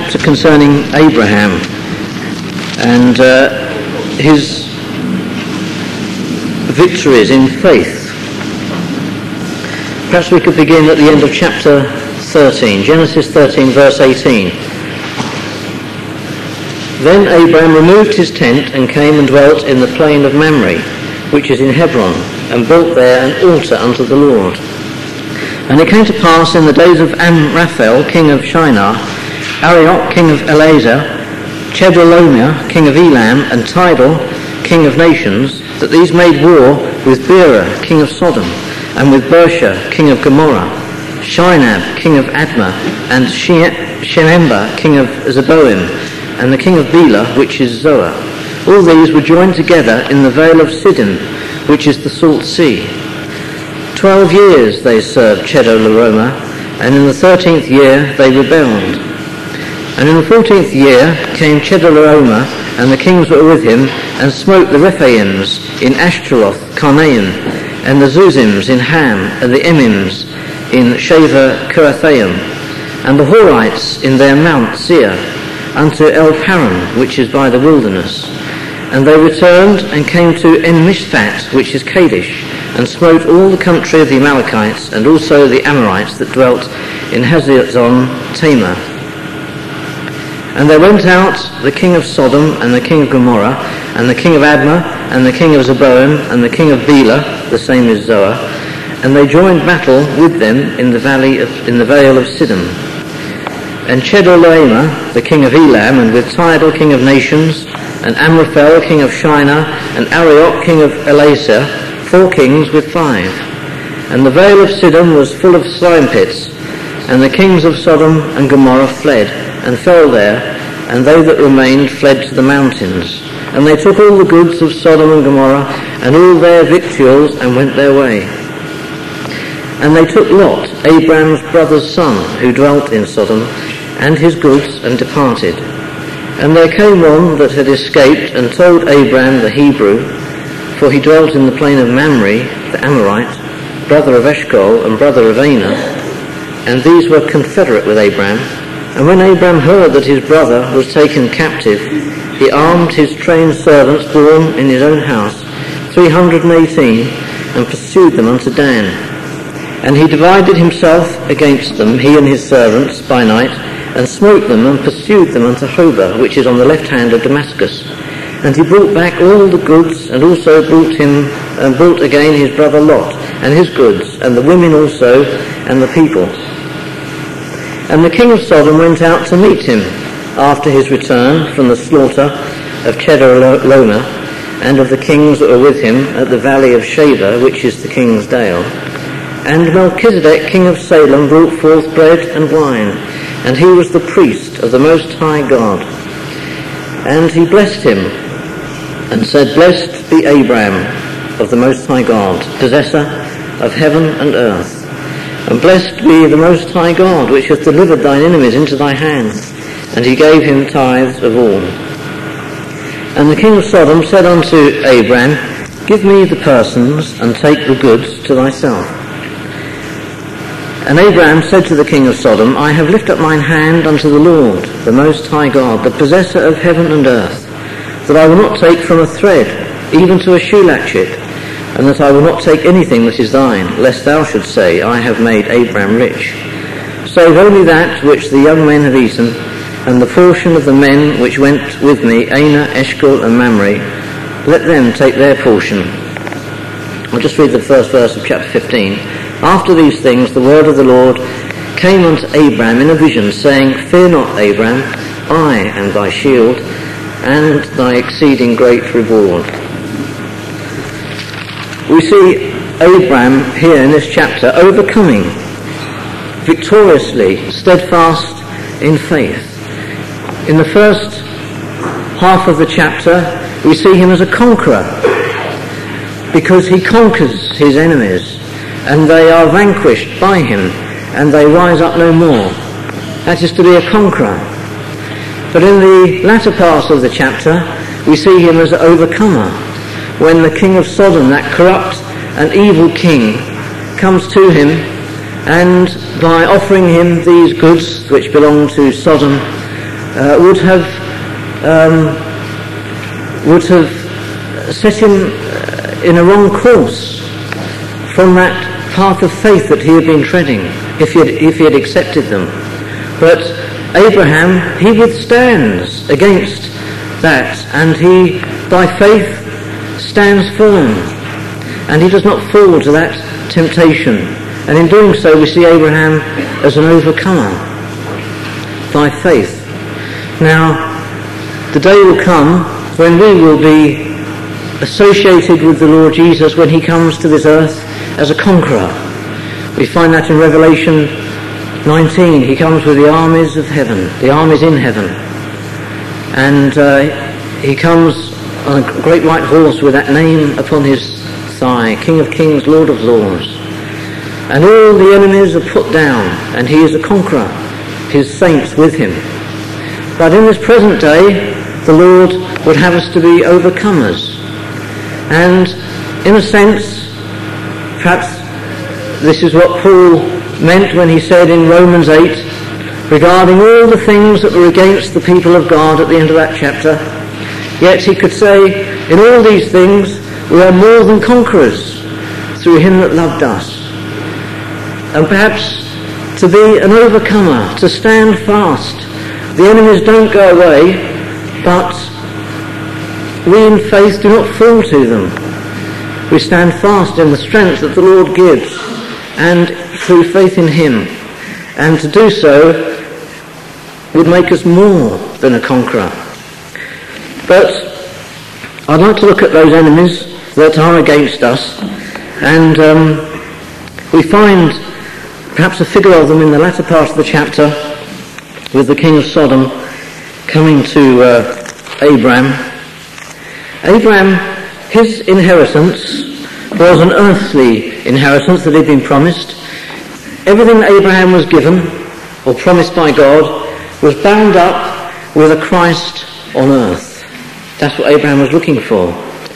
chapter concerning Abraham and his victories in faith. Perhaps we could begin at the end of chapter 13, Genesis 13 verse 18. Then Abraham removed his tent and came and dwelt in the plain of Mamre, which is in Hebron, and built there an altar unto the Lord. And it came to pass in the days of Amraphel, king of Shinar, Arioch, king of Elazar, Chedorlaomer, king of Elam, and Tidal, king of nations, that these made war with Bera, king of Sodom, and with Bersha, king of Gomorrah, Shinab, king of Admah, and Shemember, king of Zeboim, and the king of Bela, which is Zoar. All these were joined together in the vale of Siddim, which is the salt sea. 12 years they served Chedorlaomer, and in the 13th year they rebelled. And in the 14th year came Chedorlaomer, and the kings were with him, and smote the Rephaims in Ashtaroth, Karnaim, and the Zuzims in Ham, and the Emims in Shaver Kirathaim, and the Horites in their mount Seir, unto El Paran, which is by the wilderness. And they returned and came to En-Mishpat, which is Kadesh, and smote all the country of the Amalekites, and also the Amorites that dwelt in Hazazon Tamar. And there went out the king of Sodom, and the king of Gomorrah, and the king of Admah, and the king of Zeboim, and the king of Bela, the same is Zoar, and they joined battle with them in the vale of Siddim. And Chedorlaomer, the king of Elam, and with Tidal, king of nations, and Amraphel, king of Shinar, and Arioch, king of Elazar, 4 kings with 5. And the vale of Siddim was full of slime pits, and the kings of Sodom and Gomorrah fled, and fell there, and they that remained fled to the mountains. And they took all the goods of Sodom and Gomorrah, and all their victuals, and went their way. And they took Lot, Abraham's brother's son, who dwelt in Sodom, and his goods, and departed. And there came one that had escaped, and told Abraham the Hebrew, for he dwelt in the plain of Mamre, the Amorite, brother of Eshcol, and brother of Aner, and these were confederate with Abraham. And when Abraham heard that his brother was taken captive, he armed his trained servants born in his own house, 318, and pursued them unto Dan. And he divided himself against them, he and his servants, by night, and smote them, and pursued them unto Hobah, which is on the left hand of Damascus. And he brought back all the goods, and also brought again his brother Lot, and his goods, and the women also, and the people. And the king of Sodom went out to meet him after his return from the slaughter of Chedorlaomer, and of the kings that were with him at the valley of Shaver, which is the king's dale. And Melchizedek, king of Salem, brought forth bread and wine, and he was the priest of the Most High God. And he blessed him, and said, Blessed be Abraham of the Most High God, possessor of heaven and earth. And blessed be the Most High God, which hath delivered thine enemies into thy hand. And he gave him tithes of all. And the king of Sodom said unto Abraham, Give me the persons, and take the goods to thyself. And Abraham said to the king of Sodom, I have lifted up mine hand unto the Lord, the Most High God, the possessor of heaven and earth, that I will not take from a thread, even to a shoe latchet, and that I will not take anything that is thine, lest thou shouldst say, I have made Abraham rich. Save only that which the young men have eaten, and the portion of the men which went with me, Aner, Eshcol, and Mamre, let them take their portion. I'll just read the first verse of chapter 15. After these things the word of the Lord came unto Abraham in a vision, saying, Fear not, Abraham, I am thy shield, and thy exceeding great reward. We see Abraham here in this chapter overcoming victoriously, steadfast in faith. In the first half of the chapter, we see him as a conqueror, because he conquers his enemies, and they are vanquished by him, and they rise up no more. That is to be a conqueror. But in the latter part of the chapter, we see him as an overcomer, when the king of Sodom, that corrupt and evil king, comes to him, and by offering him these goods which belong to Sodom, would have set him in a wrong course from that path of faith that he had been treading, if he had accepted them. But Abraham, he withstands against that, and he, by faith, stands firm, and he does not fall to that temptation. And in doing so, we see Abraham as an overcomer by faith. Now, the day will come when we will be associated with the Lord Jesus when he comes to this earth as a conqueror. We find that in Revelation 19. He comes with the armies of heaven, the armies in heaven. And he comes on a great white horse with that name upon his thigh, King of Kings, Lord of Lords. And all the enemies are put down, and he is a conqueror, his saints with him. But in this present day, the Lord would have us to be overcomers. And in a sense, perhaps this is what Paul meant when he said in Romans 8, regarding all the things that were against the people of God at the end of that chapter, yet he could say, in all these things we are more than conquerors through him that loved us. And perhaps to be an overcomer, to stand fast. The enemies don't go away, but we in faith do not fall to them. We stand fast in the strength that the Lord gives, and through faith in him. And to do so would make us more than a conqueror. But I'd like to look at those enemies that are against us, and we find perhaps a figure of them in the latter part of the chapter with the king of Sodom coming to Abraham. Abraham, his inheritance was an earthly inheritance that had been promised. Everything that Abraham was given or promised by God was bound up with a Christ on earth. That's what Abraham was looking for.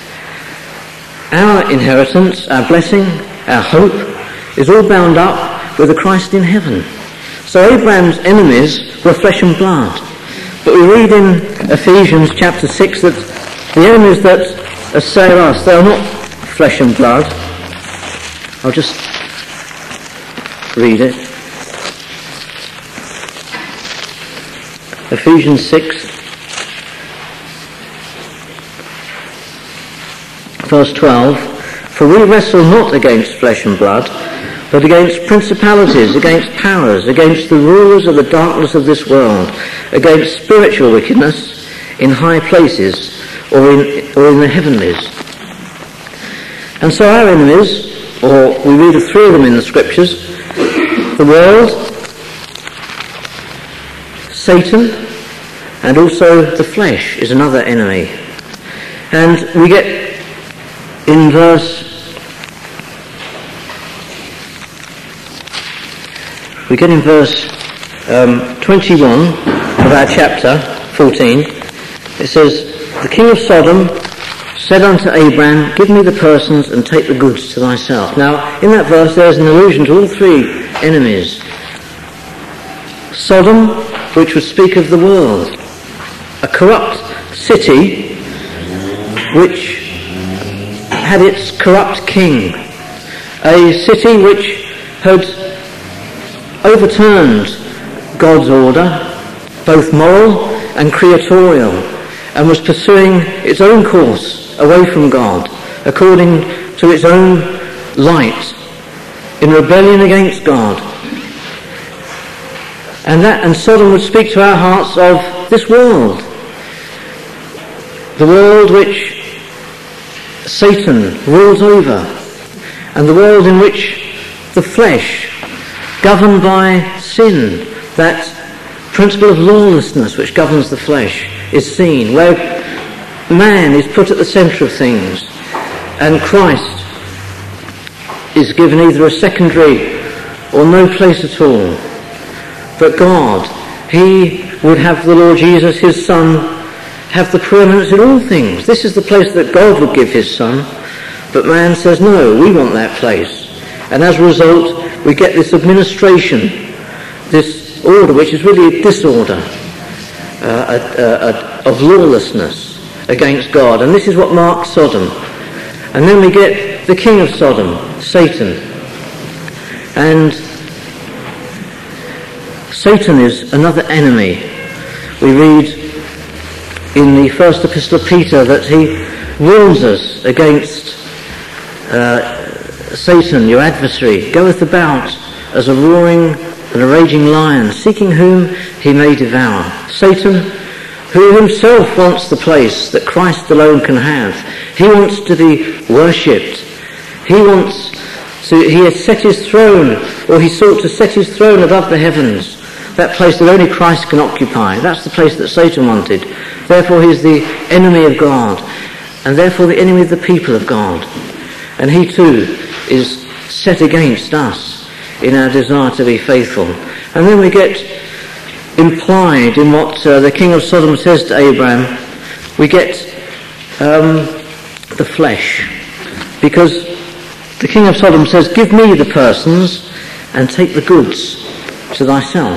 Our inheritance, our blessing, our hope is all bound up with a Christ in heaven. So Abraham's enemies were flesh and blood. But we read in Ephesians chapter 6 that the enemies that assail us, they are not flesh and blood. I'll just read it. Ephesians 6, verse 12. For we wrestle not against flesh and blood, but against principalities, against powers, against the rulers of the darkness of this world, against spiritual wickedness in high places, or in the heavenlies. And so our enemies, or we read of three of them in the scriptures, the world, Satan, and also the flesh is another enemy. And we get in verse 21 of our chapter 14, it says, the king of Sodom said unto Abraham, give me the persons and take the goods to thyself. Now, in that verse there is an allusion to all three enemies. Sodom, which would speak of the world, a corrupt city which had its corrupt king, a city which had overturned God's order, both moral and creatorial, and was pursuing its own course away from God, according to its own light, in rebellion against God. And Sodom would speak to our hearts of this world, the world which Satan rules over, and the world in which the flesh, governed by sin, that principle of lawlessness which governs the flesh, is seen, where man is put at the centre of things, and Christ is given either a secondary or no place at all. But God, he would have the Lord Jesus, his Son, have the preeminence in all things. This is the place that God would give his Son, but man says, no, we want that place. And as a result, we get this administration, this order, which is really a disorder. of lawlessness against God. And this is what marks Sodom. And then we get the king of Sodom, Satan. And Satan is another enemy. We read in the first epistle of Peter that he warns us against Satan, your adversary, goeth about as a roaring and a raging lion, seeking whom he may devour. Satan, who himself wants the place that Christ alone can have. He wants to be worshipped. He has set his throne, or he sought to set his throne above the heavens, that place that only Christ can occupy. That's the place that Satan wanted. Therefore he is the enemy of God, and therefore the enemy of the people of God. And he too is set against us in our desire to be faithful. And then we get implied in what the king of Sodom says to Abraham, we get the flesh. Because the king of Sodom says, give me the persons and take the goods to thyself.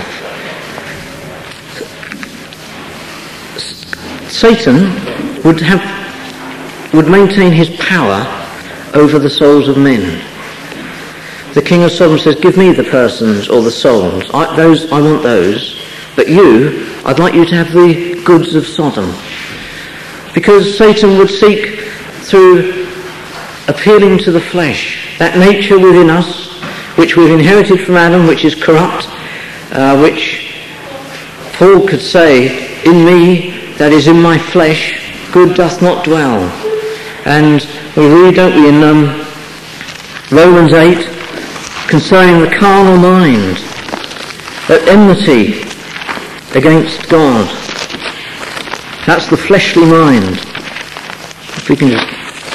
Satan would maintain his power over the souls of men. The king of Sodom says, give me the persons or the souls. I want those. But you, I'd like you to have the goods of Sodom. Because Satan would seek through appealing to the flesh, that nature within us, which we've inherited from Adam, which is corrupt, which Paul could say, in me, that is in my flesh, good doth not dwell. And we read, don't we, in Romans 8, concerning the carnal mind, that enmity against God. That's the fleshly mind. If we can just...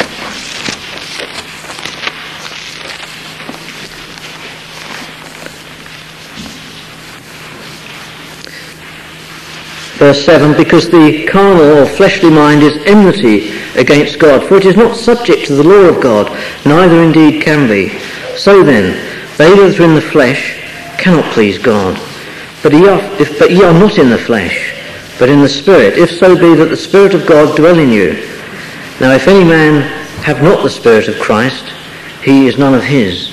Verse 7, because the carnal or fleshly mind is enmity against God, for it is not subject to the law of God, neither indeed can be. So then, they that are in the flesh cannot please God. But ye are not in the flesh, but in the Spirit, if so be that the Spirit of God dwell in you. Now if any man have not the Spirit of Christ, he is none of his.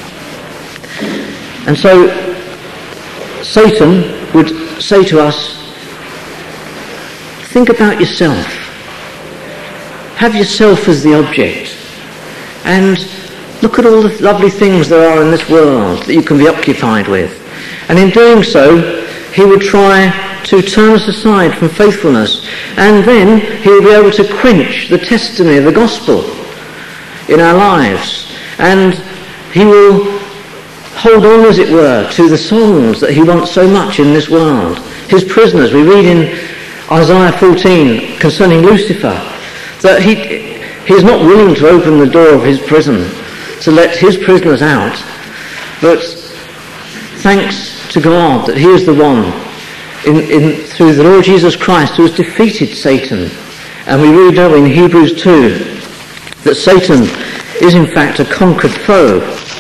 And so Satan would say to us, think about yourself. Have yourself as the object. And look at all the lovely things there are in this world that you can be occupied with. And in doing so, he would try to turn us aside from faithfulness. And then he would be able to quench the testimony of the gospel in our lives. And he will hold on, as it were, to the souls that he wants so much in this world. His prisoners, we read in Isaiah 14 concerning Lucifer, that he is not willing to open the door of his prison to let his prisoners out, but thanks to God that he is the one through the Lord Jesus Christ who has defeated Satan. And we read in Hebrews 2 that Satan is in fact a conquered foe.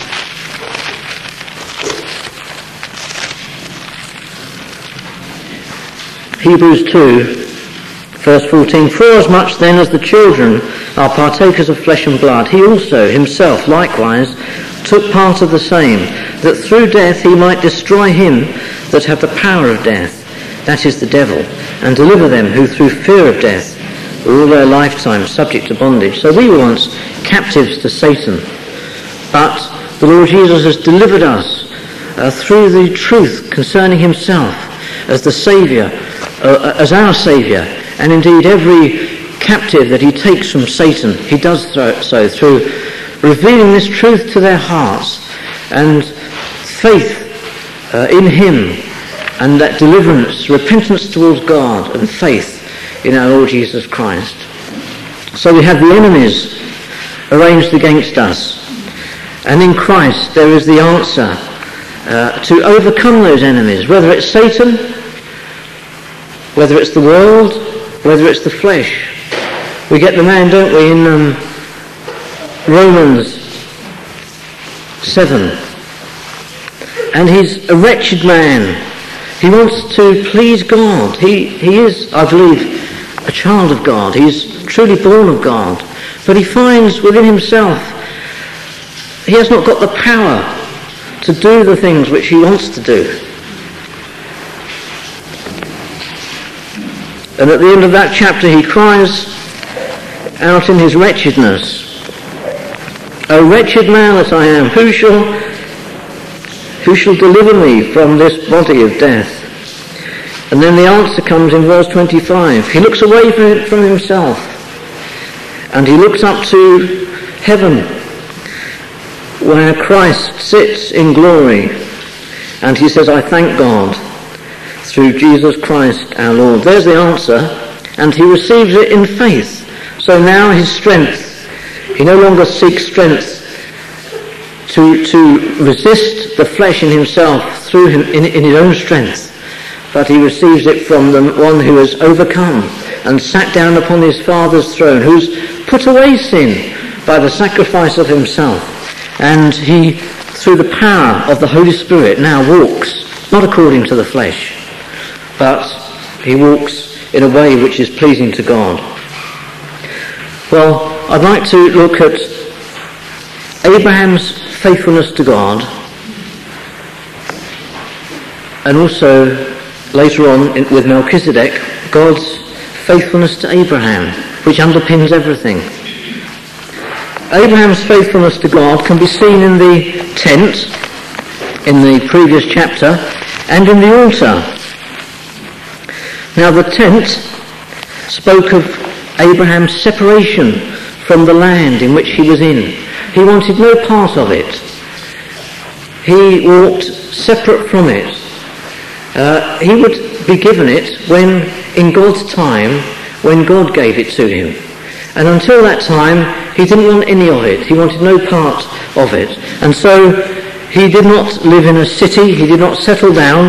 Hebrews 2, verse 14, forasmuch then as the children are partakers of flesh and blood, he also himself likewise took part of the same, that through death he might destroy him that had the power of death, that is the devil, and deliver them who through fear of death were all their lifetime subject to bondage. So we were once captives to Satan, but the Lord Jesus has delivered us through the truth concerning himself as the Saviour, as our Saviour, and indeed every captive that he takes from Satan, he does so through revealing this truth to their hearts and faith in him, and that deliverance, repentance towards God and faith in our Lord Jesus Christ. So we have the enemies arranged against us, and in Christ there is the answer to overcome those enemies, whether it's Satan, whether it's the world, whether it's the flesh. We get the man, don't we, in Romans 7. And he's a wretched man. He wants to please God. He is, I believe, a child of God. He's truly born of God. But he finds within himself he has not got the power to do the things which he wants to do. And at the end of that chapter he cries out in his wretchedness, "O wretched man that I am, who shall deliver me from this body of death?" And then the answer comes in verse 25. He looks away from himself and he looks up to heaven where Christ sits in glory, and he says, "I thank God through Jesus Christ our Lord." There's the answer, and he receives it in faith. So now his strength, he no longer seeks strength to resist the flesh in himself through him in his own strength, but he receives it from the one who has overcome and sat down upon his Father's throne, who's put away sin by the sacrifice of himself. And he, through the power of the Holy Spirit, now walks, not according to the flesh, but he walks in a way which is pleasing to God. Well, I'd like to look at Abraham's faithfulness to God, and also later on with Melchizedek, God's faithfulness to Abraham, which underpins everything. Abraham's faithfulness to God can be seen in the tent in the previous chapter and in the altar. Now the tent spoke of Abraham's separation from the land in which he was in. He wanted no part of it. He walked separate from it. He would be given it when, in God's time, when God gave it to him. And until that time, he didn't want any of it. He wanted no part of it. And so he did not live in a city. He did not settle down.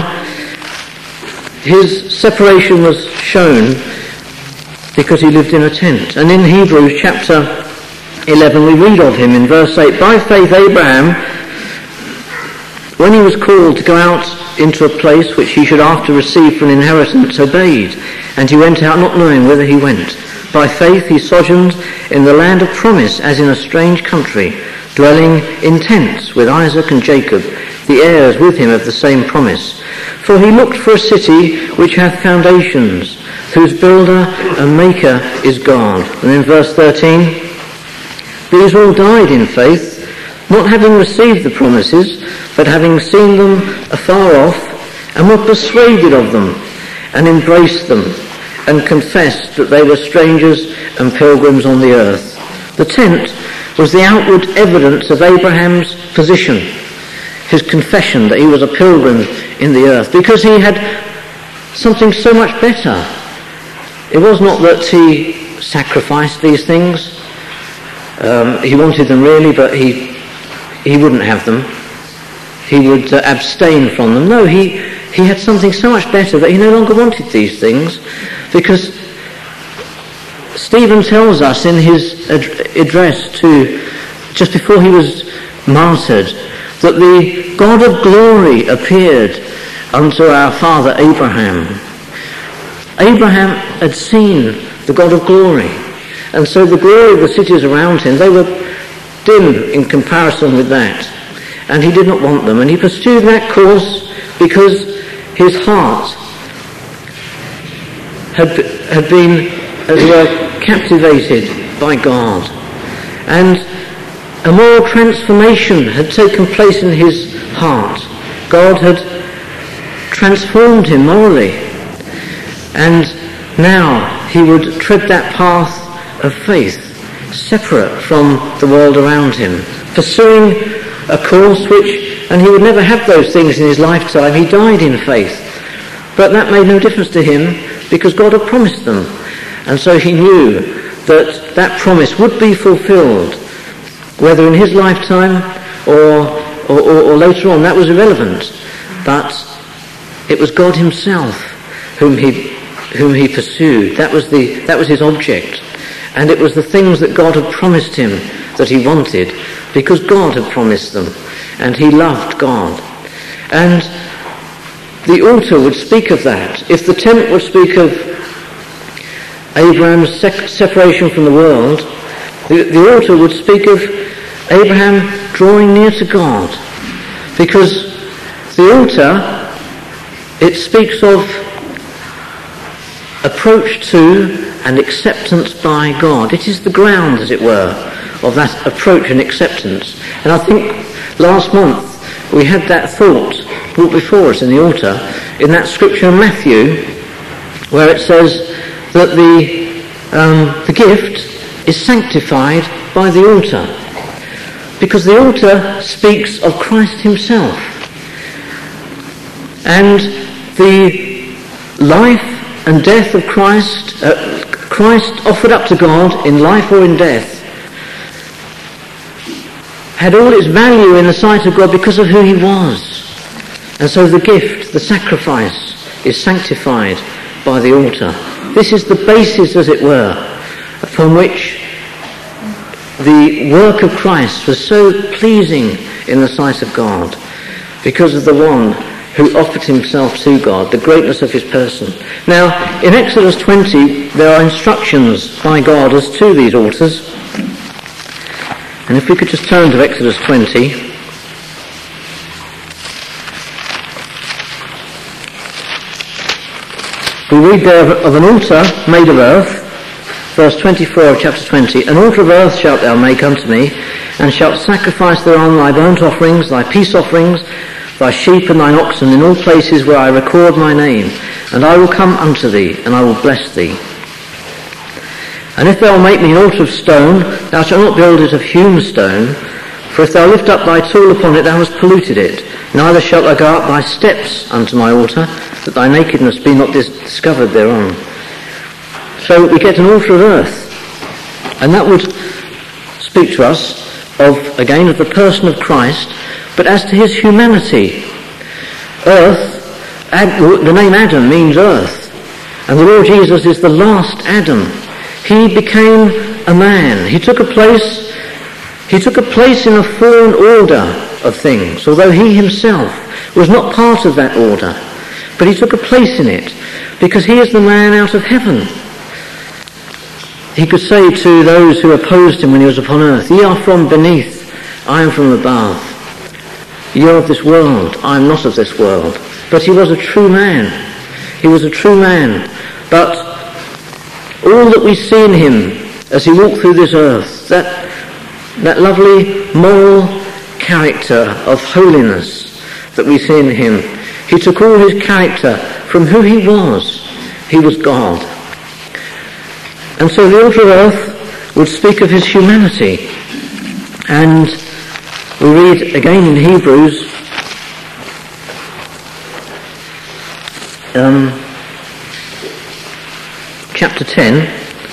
His separation was shown because he lived in a tent. And in Hebrews chapter 11, we read of him in verse 8, "By faith Abraham, when he was called to go out into a place which he should after receive for an inheritance, obeyed, and he went out not knowing whither he went. By faith he sojourned in the land of promise as in a strange country, dwelling in tents with Isaac and Jacob, the heirs with him of the same promise. For he looked for a city which hath foundations, whose builder and maker is God." And in verse 13, "These all died in faith, not having received the promises, but having seen them afar off, and were persuaded of them, and embraced them, and confessed that they were strangers and pilgrims on the earth." The tent was the outward evidence of Abraham's position, his confession that he was a pilgrim in the earth, because he had something so much better. It was not that he sacrificed these things. He wanted them really, but he wouldn't have them. He would abstain from them. No, he had something so much better that he no longer wanted these things, because Stephen tells us in his address to, just before he was martyred, that the God of glory appeared unto our father Abraham. Abraham had seen the God of glory, and so the glory of the cities around him, they were dim in comparison with that, and he did not want them, and he pursued that course because his heart had been, as it were, captivated by God, and a moral transformation had taken place in his heart. God had transformed him morally, and now he would tread that path of faith, separate from the world around him, pursuing a course which, and he would never have those things in his lifetime. He died in faith, but that made no difference to him because God had promised them, and so he knew that that promise would be fulfilled, whether in his lifetime or later on. That was irrelevant, but it was God himself whom he pursued. That was his object, and it was the things that God had promised him that he wanted, because God had promised them, and he loved God. And the altar would speak of that. If the tent would speak of Abraham's separation from the world, the altar would speak of Abraham drawing near to God. Because the altar, it speaks of approach to and acceptance by God. It is the ground, as it were, of that approach and acceptance. And I think last month we had that thought brought before us in the altar, in that scripture in Matthew, where it says that the gift is sanctified by the altar. Because the altar speaks of Christ himself. And the life and death of Christ, Christ offered up to God in life or in death, had all its value in the sight of God because of who he was. And so the gift, the sacrifice, is sanctified by the altar. This is the basis, as it were, upon which the work of Christ was so pleasing in the sight of God, because of the one who offered himself to God, the greatness of his person. Now, in Exodus 20, there are instructions by God as to these altars. And if we could just turn to Exodus 20. We read there of an altar made of earth, verse 24 of chapter 20. An altar of earth shalt thou make unto me, and shalt sacrifice thereon thy burnt offerings, thy peace offerings, thy sheep and thine oxen in all places where I record my name. And I will come unto thee, and I will bless thee. And if thou make me an altar of stone, thou shalt not build it of hewn stone, for if thou lift up thy tool upon it, thou hast polluted it. Neither shalt thou go up thy steps unto my altar, that thy nakedness be not discovered thereon. So we get an altar of earth, and that would speak to us of the person of Christ, but as to his humanity. Earth, the name Adam means earth, and the Lord Jesus is the last Adam. He became a man. He took a place in a fallen order of things, although he himself was not part of that order. But he took a place in it, because he is the man out of heaven. He could say to those who opposed him when he was upon earth, ye are from beneath, I am from above. You are of this world, I am not of this world. But he was a true man. He was a true man. But all that we see in him as he walked through this earth, that lovely moral character of holiness that we see in him, he took all his character from who he was. He was God. And so the altar of earth would speak of his humanity. And we read again in Hebrews chapter 10,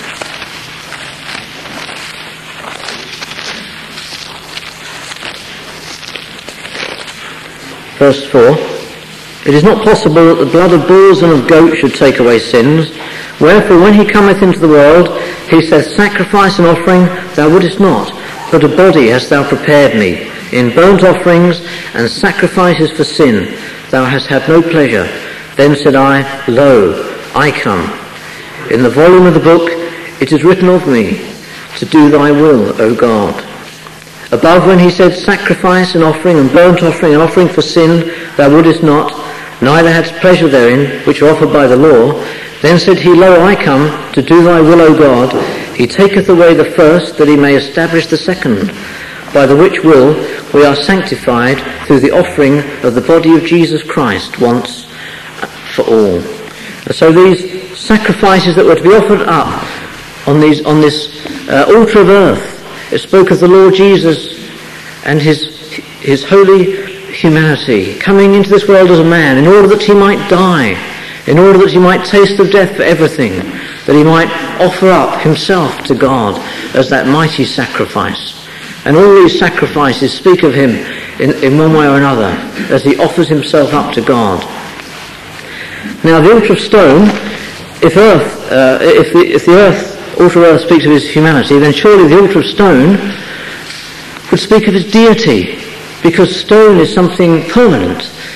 verse 4. It is not possible that the blood of bulls and of goats should take away sins. Wherefore when he cometh into the world, he saith, sacrifice and offering thou wouldest not, but a body hast thou prepared me. In burnt offerings and sacrifices for sin thou hast had no pleasure. Then said I, lo, I come. In the volume of the book it is written of me, to do thy will, O God. Above, when he said, sacrifice and offering and burnt offering and offering for sin thou wouldest not, neither hadst pleasure therein, which are offered by the law, then said he, lo, I come, to do thy will, O God. He taketh away the first, that he may establish the second, by the which will we are sanctified through the offering of the body of Jesus Christ once for all. And so these sacrifices that were to be offered up on this altar of earth, it spoke of the Lord Jesus and his holy humanity, coming into this world as a man in order that he might die, in order that he might taste of death for everything, that he might offer up himself to God as that mighty sacrifice. And all these sacrifices speak of him in one way or another, as he offers himself up to God. Now the altar of stone, if the altar of earth speaks of his humanity, then surely the altar of stone would speak of his deity, because stone is something permanent.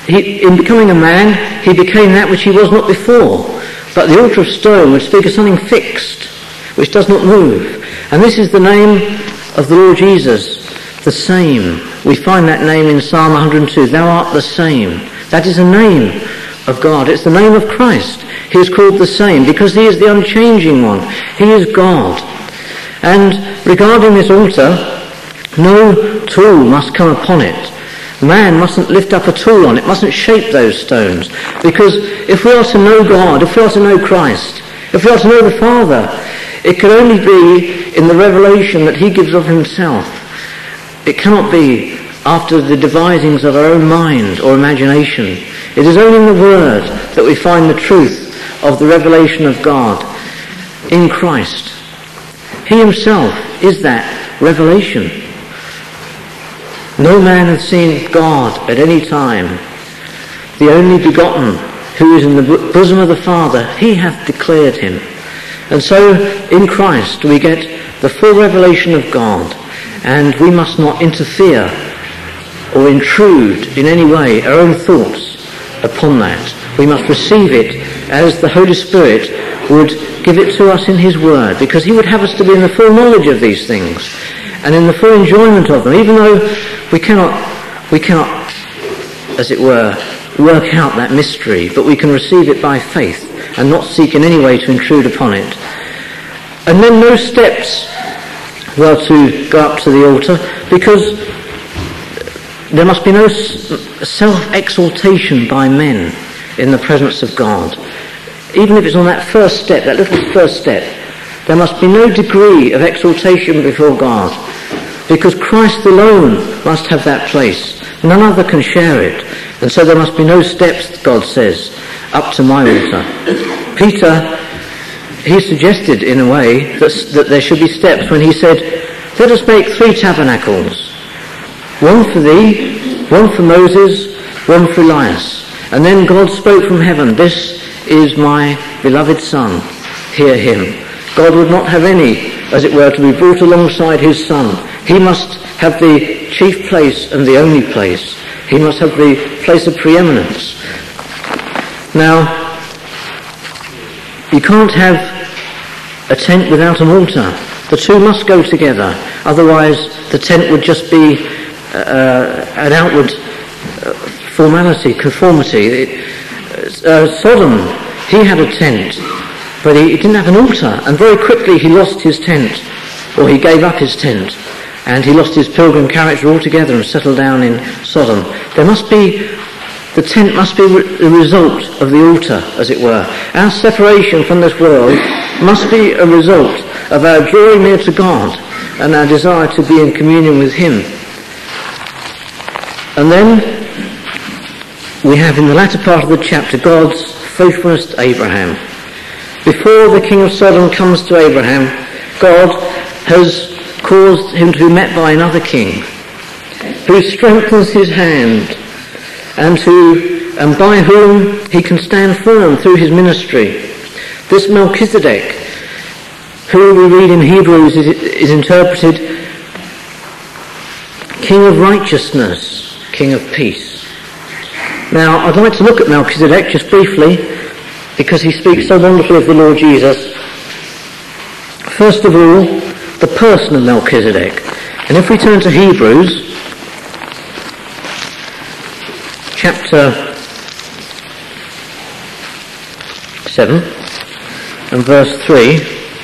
in becoming a man, he became that which he was not before. But the altar of stone would speak of something fixed, which does not move. And this is the name of the Lord Jesus, the same. We find that name in Psalm 102, thou art the same. That is a name of God. It's the name of Christ. He is called the same because he is the unchanging one. He is God. And regarding this altar, no tool must come upon it. Man mustn't lift up a tool on it, mustn't shape those stones. Because if we are to know God, if we are to know Christ, if we are to know the Father, it can only be in the revelation that he gives of himself. It cannot be after the devisings of our own mind or imagination. It is only in the Word that we find the truth of the revelation of God in Christ. He himself is that revelation. No man hath seen God at any time. The only begotten, who is in the bosom of the Father, he hath declared him. And so in Christ we get the full revelation of God, and we must not interfere or intrude in any way our own thoughts upon that. We must receive it as the Holy Spirit would give it to us in his Word, because he would have us to be in the full knowledge of these things and in the full enjoyment of them, even though we cannot, as it were, work out that mystery, but we can receive it by faith and not seek in any way to intrude upon it. And then no steps were to go up to the altar, because there must be no self-exaltation by men in the presence of God. Even if it's on that first step, that little first step, there must be no degree of exaltation before God, because Christ alone must have that place. None other can share it. And so there must be no steps, God says, up to my altar. Peter, he suggested in a way that there should be steps when he said, let us make 3 tabernacles. One for thee, one for Moses, one for Elias. And then God spoke from heaven, this is my beloved Son, hear him. God would not have any, as it were, to be brought alongside his Son. He must have the chief place and the only place. He must have the place of preeminence. Now, you can't have a tent without an altar. The two must go together. Otherwise, the tent would just be an outward formality, conformity. Sodom, he had a tent, but he didn't have an altar. And very quickly he lost his tent, or he gave up his tent. And he lost his pilgrim character altogether and settled down in Sodom. The tent must be the result of the altar, as it were. Our separation from this world must be a result of our drawing near to God and our desire to be in communion with him. And then we have in the latter part of the chapter God's faithfulness to Abraham. Before the king of Sodom comes to Abraham, God has caused him to be met by another king who strengthens his hand and by whom he can stand firm through his ministry. This Melchizedek, who we read in Hebrews is interpreted King of Righteousness, King of Peace. Now, I'd like to look at Melchizedek just briefly, because he speaks so wonderfully of the Lord Jesus. First of all, the person of Melchizedek. And if we turn to Hebrews, chapter 7 and verse 3,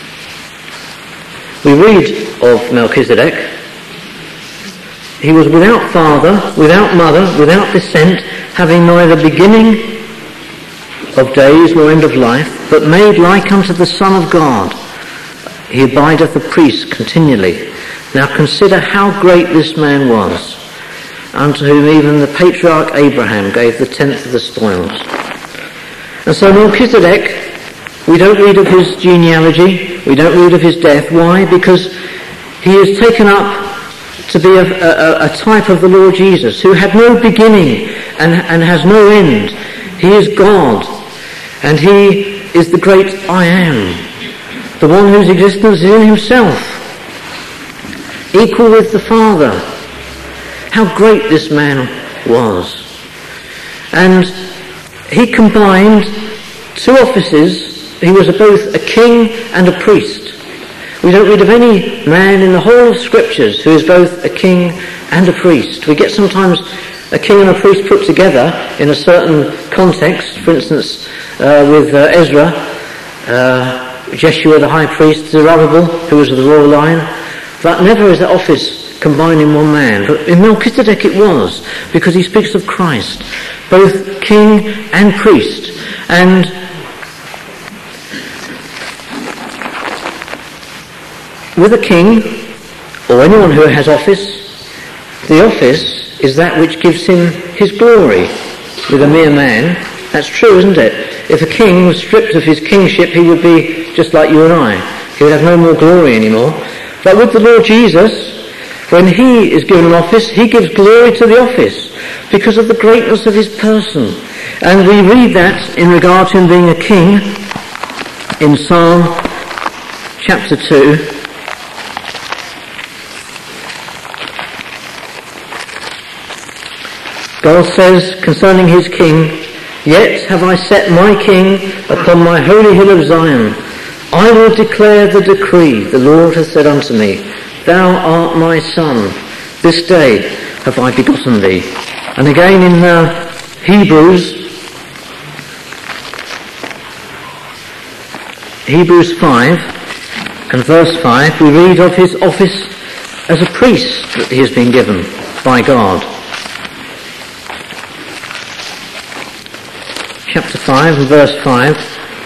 we read of Melchizedek. He was without father, without mother, without descent, having neither beginning of days nor end of life, but made like unto the Son of God. He abideth a priest continually. Now consider how great this man was, unto whom even the patriarch Abraham gave the 10th of the spoils. And so Melchizedek, we don't read of his genealogy, we don't read of his death. Why? Because he is taken up to be a type of the Lord Jesus, who had no beginning and has no end. He is God, and he is the great I am, the one whose existence is in himself, equal with the Father. How great this man was. And he combined two offices. He was both a king and a priest. We don't read of any man in the whole of Scriptures who is both a king and a priest. We get sometimes a king and a priest put together in a certain context. For instance, with Ezra, Jeshua the high priest, Zerubbabel, who was of the royal line. But never is that office combined in one man. But in Melchizedek it was, because he speaks of Christ, both king and priest. And with a king, or anyone who has office, the office is that which gives him his glory. With a mere man, that's true, isn't it? If a king was stripped of his kingship, he would be just like you and I. He would have no more glory anymore. But with the Lord Jesus, when he is given an office, he gives glory to the office because of the greatness of his person. And we read that in regard to him being a king in Psalm chapter 2. God says concerning his king, "Yet have I set my king upon my holy hill of Zion. I will declare the decree. The Lord hath said unto me, Thou art my son. This day have I begotten thee." And again in Hebrews 5 and verse 5, we read of his office as a priest that he has been given by God. Chapter 5 and verse 5,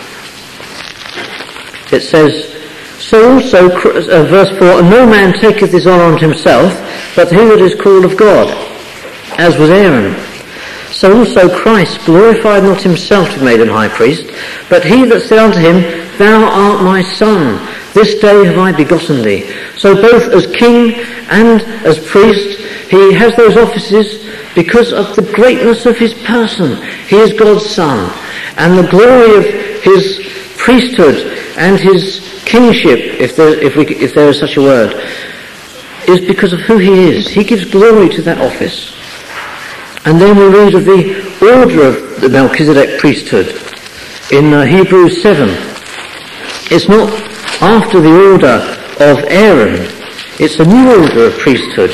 it says, "So also," verse 4, "And no man taketh his honour unto himself, but he that is called of God, as was Aaron. So also Christ glorified not himself to be made an high priest, but he that said unto him, Thou art my son, this day have I begotten thee." So both as king and as priest, he has those offices because of the greatness of his person. He is God's son. And the glory of his priesthood and his kingship, if there is such a word, is because of who he is. He gives glory to that office. And then we read of the order of the Melchizedek priesthood in Hebrews 7. It's not after the order of Aaron. It's a new order of priesthood.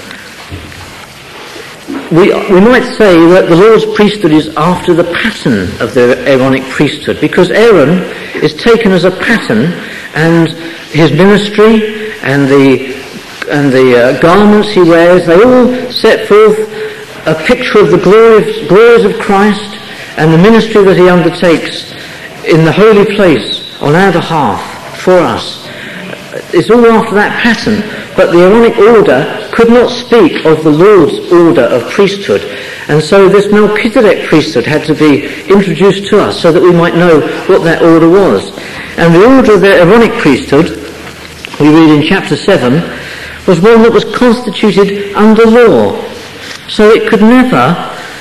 We might say that the Lord's priesthood is after the pattern of the Aaronic priesthood, because Aaron is taken as a pattern, and his ministry and the garments he wears, they all set forth a picture of the glories of Christ and the ministry that he undertakes in the holy place on our behalf for us. It's all after that pattern, but the Aaronic order could not speak of the Lord's order of priesthood, and so this Melchizedek priesthood had to be introduced to us so that we might know what that order was. And the order of the Aaronic priesthood, we read in chapter 7, was one that was constituted under law, so it could never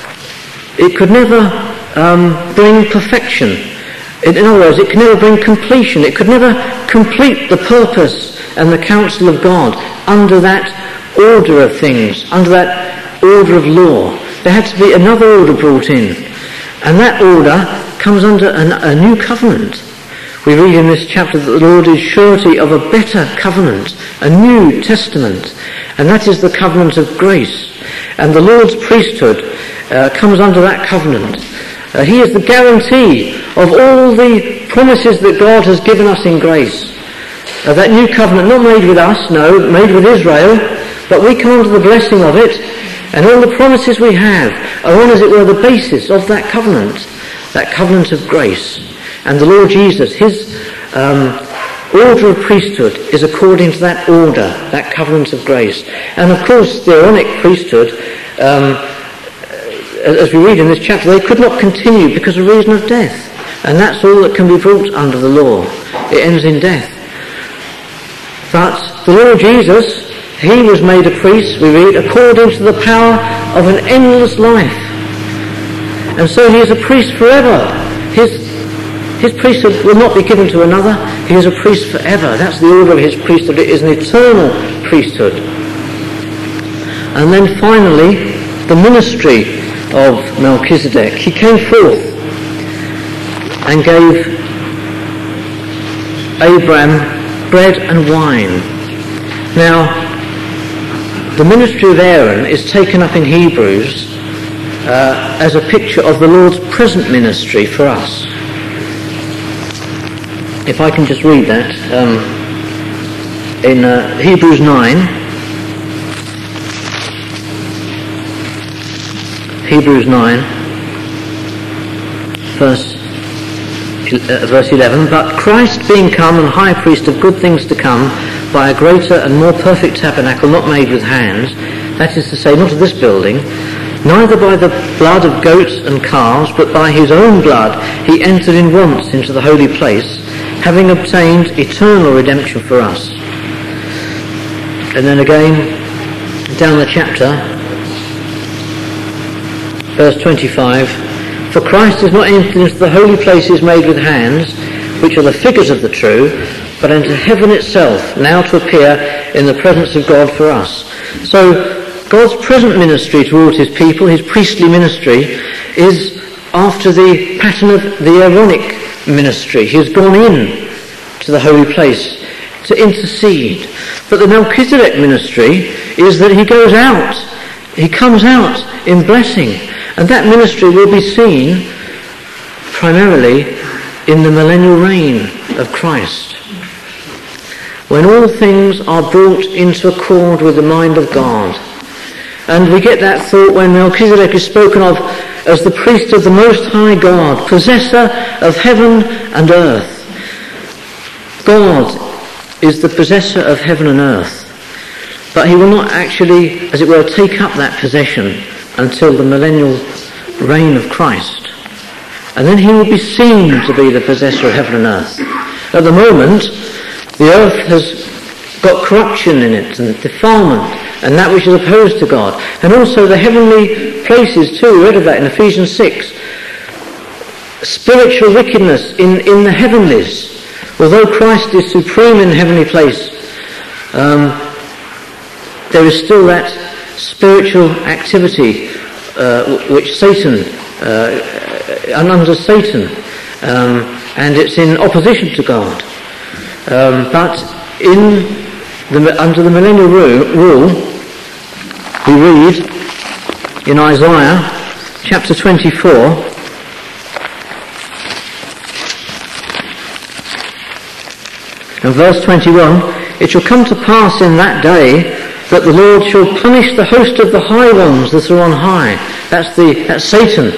bring perfection. In other words, it could never bring completion. It could never complete the purpose and the counsel of God under that order of things, under that order of law. There had to be another order brought in. And that order comes under a new covenant. We read in this chapter that the Lord is surety of a better covenant, a new testament. And that is the covenant of grace. And the Lord's priesthood comes under that covenant. He is the guarantee of all the promises that God has given us in grace. That new covenant, not made with us, no, made with Israel, but we come under the blessing of it, and all the promises we have are on, as it were, the basis of that covenant of grace. And the Lord Jesus, his order of priesthood is according to that order, that covenant of grace. And of course, the Aaronic priesthood, as we read in this chapter, they could not continue because of reason of death. And that's all that can be brought under the law. It ends in death. But the Lord Jesus, he was made a priest, we read, according to the power of an endless life. And so he is a priest forever. His priesthood will not be given to another. He is a priest forever. That's the order of his priesthood. It is an eternal priesthood. And then finally, the ministry of Melchizedek. He came forth and gave Abraham bread and wine. Now, the ministry of Aaron is taken up in Hebrews as a picture of the Lord's present ministry for us. If I can just read that, in Hebrews 9, verse 11, but Christ being come and high priest of good things to come, by a greater and more perfect tabernacle not made with hands, that is to say, not of this building, neither by the blood of goats and calves, but by his own blood he entered in once into the holy place, having obtained eternal redemption for us. And then again, down the chapter, verse 25, for Christ is not entered into the holy places made with hands, which are the figures of the true, but into heaven itself, now to appear in the presence of God for us. So God's present ministry towards his people, his priestly ministry, is after the pattern of the Aaronic ministry. He has gone in to the holy place to intercede. But the Melchizedek ministry is that he goes out, he comes out in blessing. And that ministry will be seen primarily in the millennial reign of Christ, when all things are brought into accord with the mind of God. And we get that thought when Melchizedek is spoken of as the priest of the Most High God, possessor of heaven and earth. God is the possessor of heaven and earth, but he will not actually, as it were, take up that possession until the millennial reign of Christ. And then he will be seen to be the possessor of heaven and earth. At the moment, the earth has got corruption in it and defilement and that which is opposed to God. And also the heavenly places too, we read of that in Ephesians 6. Spiritual wickedness in the heavenlies. Although Christ is supreme in the heavenly place, there is still that spiritual activity which Satan, under Satan, and it's in opposition to God. But under the millennial rule, we read in Isaiah chapter 24, and verse 21, it shall come to pass in that day that the Lord shall punish the host of the high ones that are on high. That's Satan.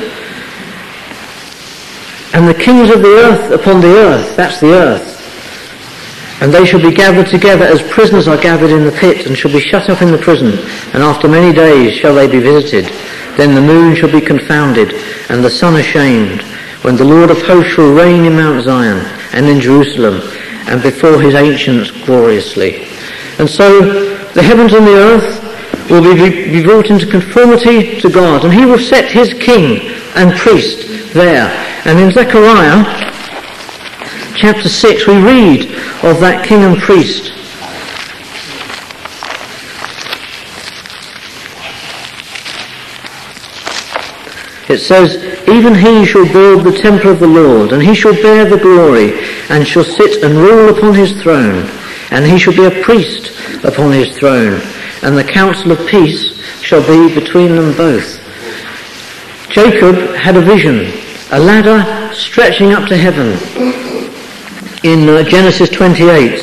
And the kings of the earth upon the earth, that's the earth. And they shall be gathered together as prisoners are gathered in the pit, and shall be shut up in the prison. And after many days shall they be visited. Then the moon shall be confounded, and the sun ashamed, when the Lord of hosts shall reign in Mount Zion and in Jerusalem, and before his ancients gloriously. And so the heavens and the earth will be brought into conformity to God, and he will set his king and priest there. And in Zechariah chapter 6 we read of that king and priest. It says, even he shall build the temple of the Lord, and he shall bear the glory, and shall sit and rule upon his throne, and he shall be a priest upon his throne, and the counsel of peace shall be between them both. Jacob had a vision, a ladder stretching up to heaven in Genesis 28.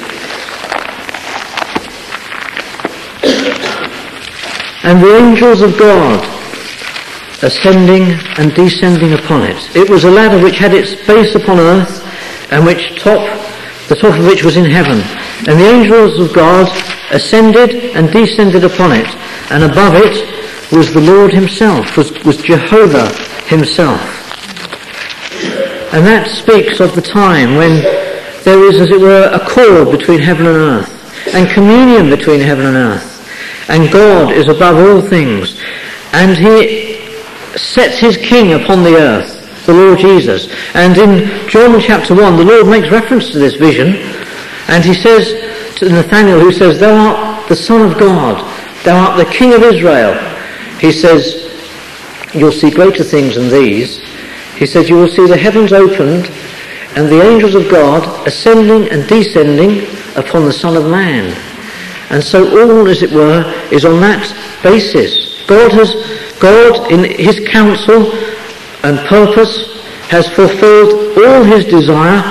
And the angels of God ascending and descending upon it. It was a ladder which had its base upon earth, and the top of which was in heaven. And the angels of God ascended and descended upon it, and above it was the Lord himself, was Jehovah himself. And that speaks of the time when there is, as it were, a cord between heaven and earth, and communion between heaven and earth. And God is above all things, and he sets his king upon the earth, the Lord Jesus. And in John chapter 1, the Lord makes reference to this vision, and he says to Nathanael, who says, thou art the Son of God, thou art the King of Israel. He says, you'll see greater things than these. He says, you will see the heavens opened and the angels of God ascending and descending upon the Son of Man. And so all, as it were, is on that basis. God in his counsel and purpose has fulfilled all his desire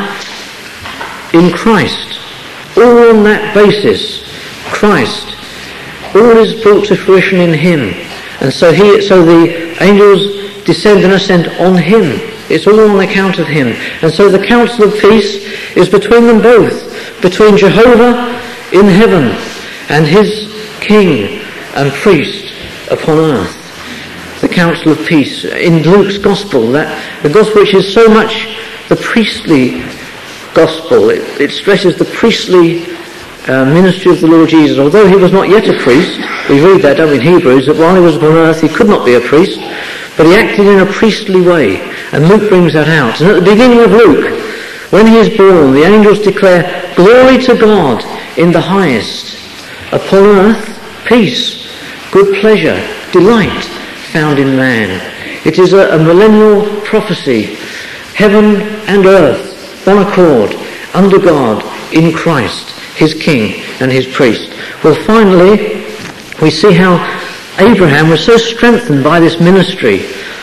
in Christ. All on that basis, Christ. All is brought to fruition in him. And so the angels descend and ascend on him. It's all on account of him. And so the counsel of peace is between them both, between Jehovah in heaven and his king and priest upon earth. The counsel of peace in Luke's gospel, that the gospel which is so much the priestly gospel, it stresses the priestly ministry of the Lord Jesus. Although he was not yet a priest, we read that, don't we, in Hebrews, that while he was upon earth he could not be a priest, but he acted in a priestly way, and Luke brings that out. And at the beginning of Luke, when he is born, the angels declare, "Glory to God in the highest, upon earth peace, good pleasure, delight found in man." It is a millennial prophecy. Heaven and earth, one accord, under God, in Christ, his king and his priest. Well, finally, we see how Abraham was so strengthened by this ministry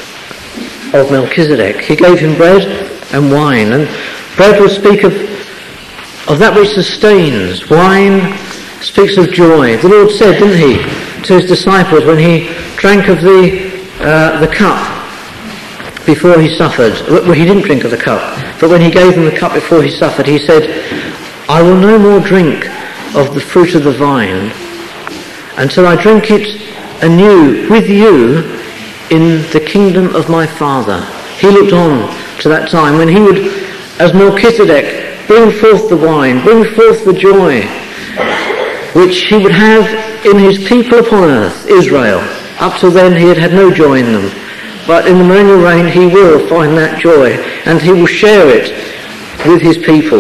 of Melchizedek. He gave him bread and wine, and bread will speak of that which sustains. Wine speaks of joy. The Lord said, didn't he, to his disciples when he drank of the cup before he suffered. Well, he didn't drink of the cup, but when he gave them the cup before he suffered, he said, "I will no more drink of the fruit of the vine until I drink it anew with you in the kingdom of my Father." He looked on to that time when he would, as Melchizedek, bring forth the wine, bring forth the joy which he would have in his people upon earth, Israel. Up till then he had had no joy in them. But in the millennial reign he will find that joy, and he will share it with his people.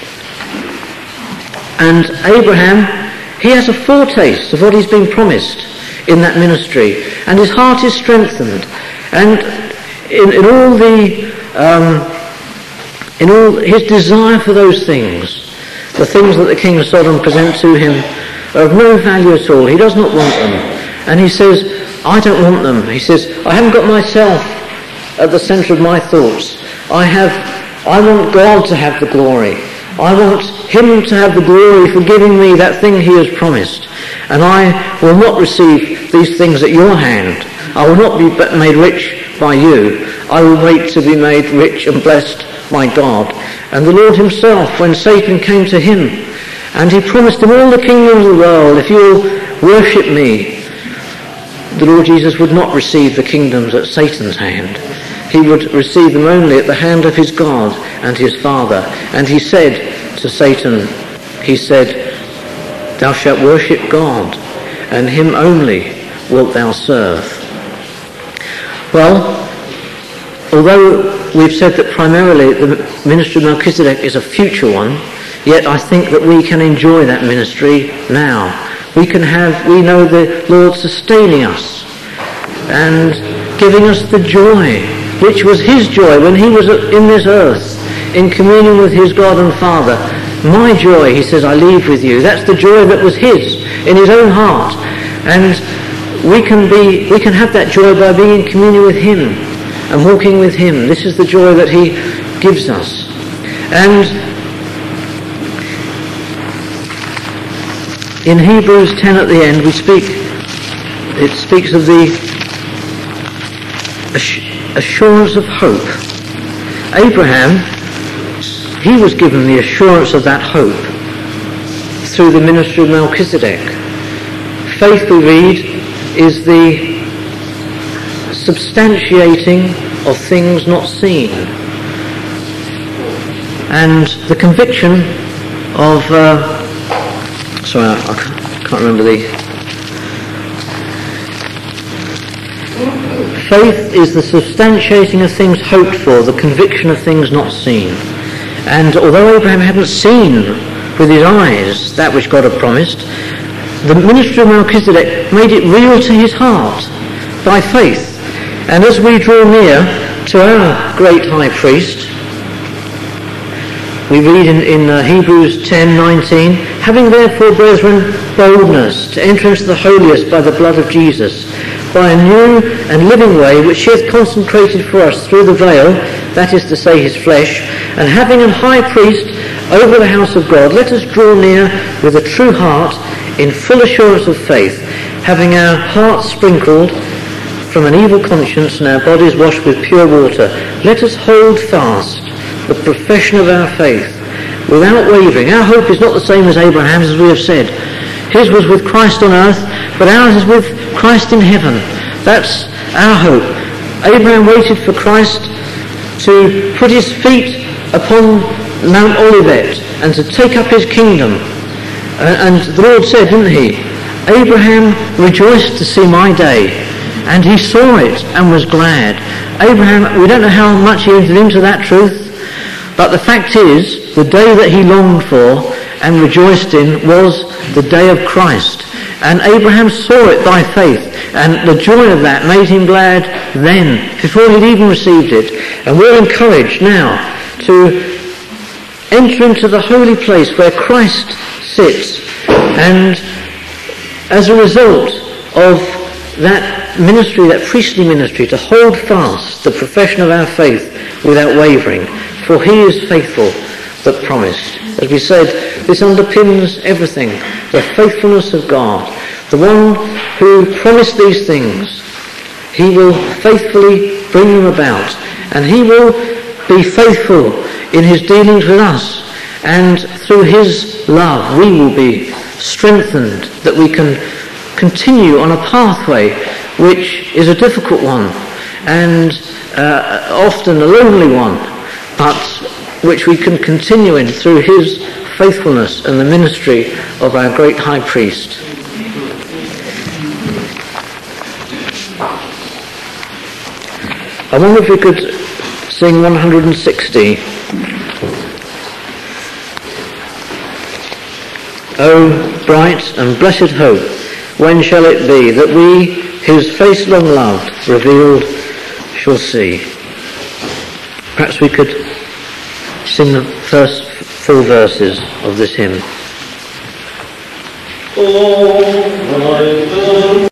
And Abraham, he has a foretaste of what he's been promised in that ministry, and his heart is strengthened. And in all his desire for those things, the things that the king of Sodom present to him are of no value at all. He does not want them. And he says, I don't want them. He says, I haven't got myself at the centre of my thoughts. I want God to have the glory. I want him to have the glory for giving me that thing he has promised. And I will not receive these things at your hand. I will not be made rich by you. I will wait to be made rich and blessed by God. And the Lord himself, when Satan came to him, and he promised him all the kingdoms of the world, if you'll worship me, the Lord Jesus would not receive the kingdoms at Satan's hand. He would receive them only at the hand of his God and his Father. And he said to Satan, he said, "Thou shalt worship God, and him only wilt thou serve." Well, although we've said that primarily the ministry of Melchizedek is a future one, yet I think that we can enjoy that ministry now. We know the Lord sustaining us and giving us the joy, which was his joy when he was in this earth, in communion with his God and Father. My joy, he says, I leave with you. That's the joy that was his, in his own heart. And we can have that joy by being in communion with him and walking with him. This is the joy that he gives us. And in Hebrews 10 at the end, it speaks of the assurance of hope. Abraham, he was given the assurance of that hope through the ministry of Melchizedek. Faith, we read, is the substantiating of things not seen, and the conviction of I can't remember the... Faith is the substantiating of things hoped for, the conviction of things not seen. And although Abraham hadn't seen with his eyes that which God had promised, the ministry of Melchizedek made it real to his heart by faith. And as we draw near to our great high priest, we read in Hebrews 10:19, having therefore, brethren, boldness to enter into the holiest by the blood of Jesus, by a new and living way which he hath consecrated for us through the veil, that is to say, his flesh, and having an high priest over the house of God, let us draw near with a true heart in full assurance of faith, having our hearts sprinkled from an evil conscience and our bodies washed with pure water. Let us hold fast the profession of our faith without wavering. Our hope is not the same as Abraham's, as we have said. His was with Christ on earth, but ours is with Christ in heaven. That's our hope. Abraham waited for Christ to put his feet upon Mount Olivet and to take up his kingdom. And the Lord said, didn't he, Abraham rejoiced to see my day, and he saw it and was glad. Abraham, we don't know how much he entered into that truth, but the fact is, the day that he longed for and rejoiced in was the day of Christ. And Abraham saw it by faith, and the joy of that made him glad then, before he'd even received it. And we're encouraged now to enter into the holy place where Christ sits, and as a result of that ministry, that priestly ministry, to hold fast the profession of our faith without wavering, for he is faithful that promised. As we said, this underpins everything, the faithfulness of God. The one who promised these things, he will faithfully bring them about, and he will be faithful in his dealings with us, and through his love we will be strengthened, that we can continue on a pathway which is a difficult one and often a lonely one, but which we can continue in through his faithfulness and the ministry of our great high priest. I wonder if we could sing 160. O bright and blessed hope, when shall it be that we, his face long loved, revealed, shall see? Perhaps we could sing the first 4 verses of this hymn.